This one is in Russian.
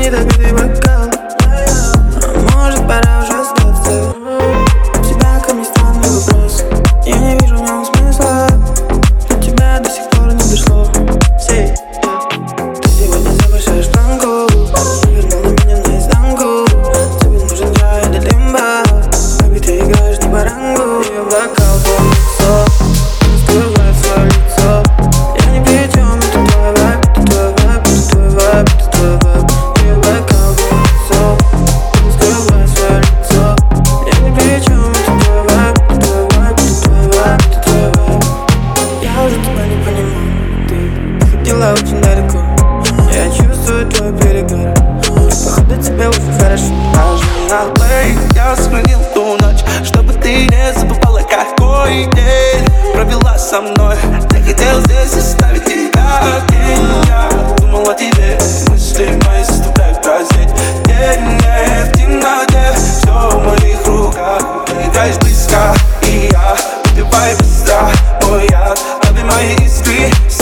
недопитый бокал. Может, пора уже остаться. У тебя ко мне странный вопрос. Я не вижу в нем смысла. До тебя до сих пор не дошло. Ты сегодня завышаешь планку. Вернула меня наизнанку. Тебе нужен чай или лимба. Baby, ты играешь не по рангу. Ее бокал полностью скрывает свое лицо. Я ни при чем, это твой вайб, это твой вайб, это твой вайб, это твой вайб. Ее бокал полностью скрывает свое лицо. Я ни при чем, это твой вайб, это твой вайб, это твой вайб, это твой вайб. Я уже тебя не понимаю. Ты ходила очень далеко. Я чувствую твой перегар. Походу тебе уже хорошо. Я сохранил ту ночь, чтобы ты не забывала, какой день провела со мной. Я хотел здесь оставить тебя. Я думал о тебе, мысли мои заставляют празднить. День в темноте, все в моих руках. Ты играешь близко, и я убиваю быстро. Мой яд, обе мои искры.